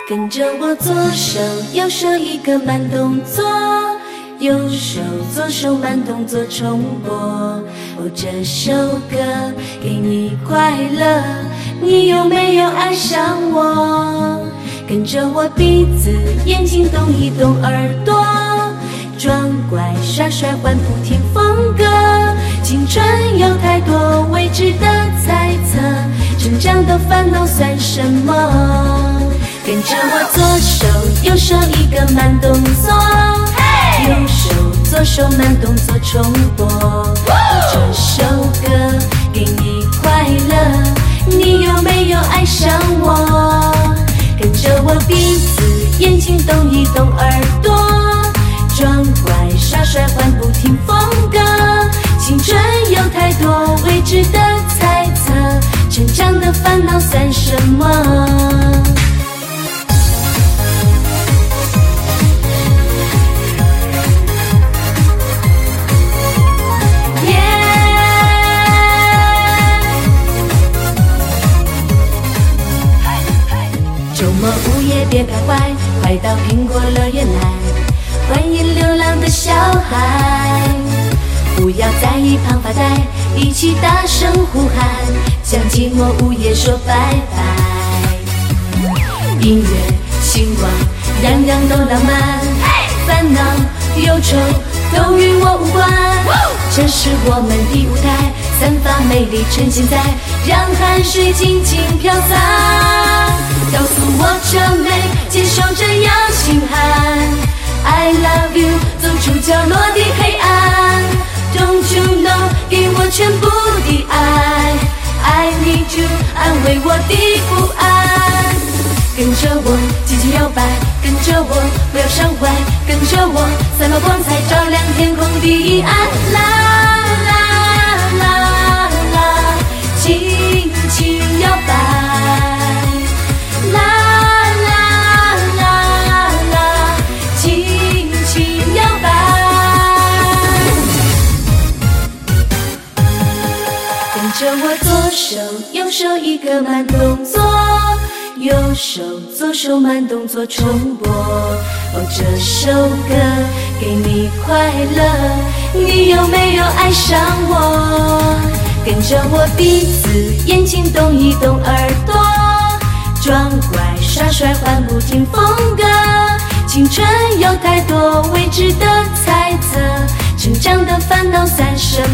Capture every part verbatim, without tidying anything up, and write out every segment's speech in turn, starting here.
跟着我左手右手一个慢动作，右手左手慢动作重播。哦，这首歌给你快乐，你有没有爱上我？跟着我鼻子眼睛动一动，耳朵装乖耍帅换不停风格。青春有太多未知的猜测，成长的烦恼算什么？跟着我左手右手一个慢动作，右手左手慢动作重播。这首歌给你快乐，你有没有爱上我？跟着我鼻子眼睛动一动，耳朵装乖耍帅换不停风格。青春有太多未知的猜测，成长的烦恼算什么？周末午夜别徘徊，快到苹果乐园来，欢迎流浪的小孩。不要在一旁发呆，一起大声呼喊，向寂寞午夜说拜拜。音乐星光样样都浪漫，烦恼忧愁都与我无关。这是我们的舞台，散发魅力呈现在，让汗水尽情飘散。告诉我这美，接受这样心寒。I love you， 走出角落的黑暗。Don't you know， 给我全部的爱。I need you， 安慰我的不安。跟着我尽情摇摆，跟着我不要伤怀，跟着我散发光彩，照亮天空的岸。啦啦啦啦，轻轻摇摆。啦啦啦啦，轻轻摇摆。跟着我左手右手一个慢动作，右手左手慢动作重播。哦，这首歌给你快乐，你有没有爱上我？跟着我鼻子眼睛动一动，耳朵装乖耍帅换不停风格。青春有太多未知的猜测，成长的烦恼算什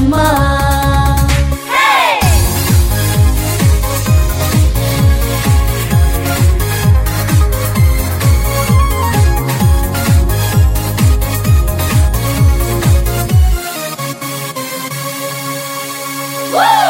么？Woo!